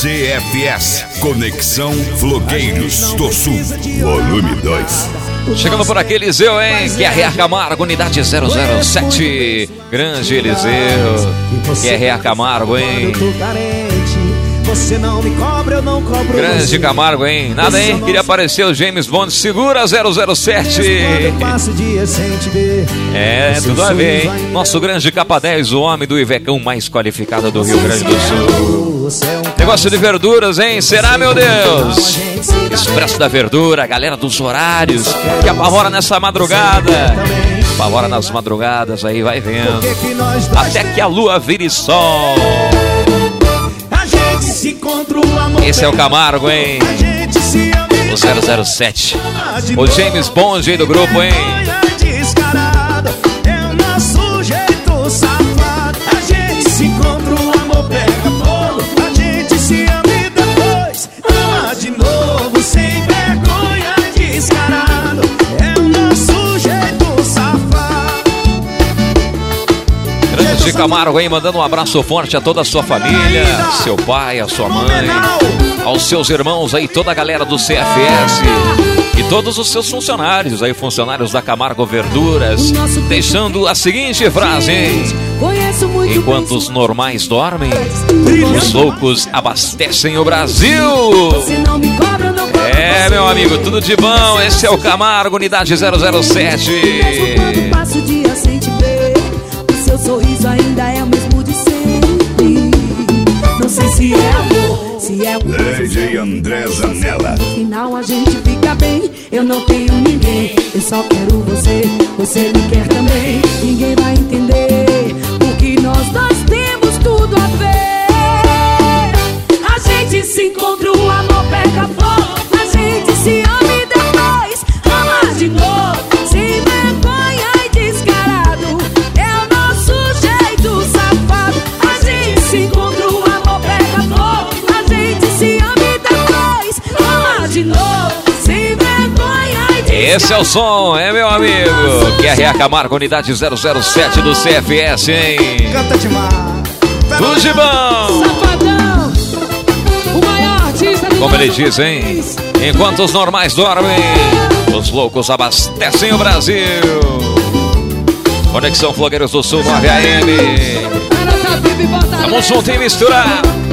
CFS, Conexão Flogueiros do Sul, volume 2. Chegando por aqui, Eliseu, hein? QRA Camargo, unidade 007. Grande Eliseu. QRA Camargo, hein? Você não me cobra, eu não cobro. Grande Camargo, hein? Nada, hein? Queria aparecer o James Bond. Segura 007. É, tudo a ver, hein? Nosso grande capa 10, o homem do Ivecão mais qualificado do Rio Grande do Sul. Negócio de verduras, hein? Será, meu Deus? Expresso da Verdura, galera dos horários, que apavora nessa madrugada. Apavora nas madrugadas, aí vai vendo. Até que a lua vire sol. Esse é o Camargo, hein? O 007. O James Bond aí do grupo, hein? É o nosso jeito safado. A gente se encontra, o amor pega fogo. A gente se ama e depois ama de novo, sem vergonha, descarado. É o nosso jeito safado. Grande Camargo, hein? Mandando um abraço forte a toda a sua família, seu pai, a sua mãe, aos seus irmãos aí, toda a galera do CFS e todos os seus funcionários aí, funcionários da Camargo Verduras, deixando a seguinte frase, hein? Enquanto os normais dormem, os loucos abastecem o Brasil. É, meu amigo, tudo de bom. Esse é o Camargo, unidade 007. Passo o dia sem te ver, o seu sorriso ainda é o mesmo de sempre. Não sei se é amor, se é DJ André Zanella. no final a gente fica bem. Eu não tenho ninguém, eu só quero você. Você me quer também. Ninguém vai entender, porque nós dois temos tudo a ver. A gente se encontra, o amor pega fogo. A gente se ama e depois ama de novo, sem vergonha e descarado. É o nosso jeito safado. A gente se encontra, o amor pega fogo. A gente se ama e depois ama de novo, sem vergonha e descarado. Esse é o som, é, meu amigo? QRA Camargo, unidade 007 do CFS, hein? Canta demais. Tudo de bom! Safadão, o maior artista do Como ele nosso diz, hein? país. Enquanto os normais dormem, os loucos abastecem o Brasil. Conexão Flogueiros do Sul, 9 AM. Tamo junto e misturado.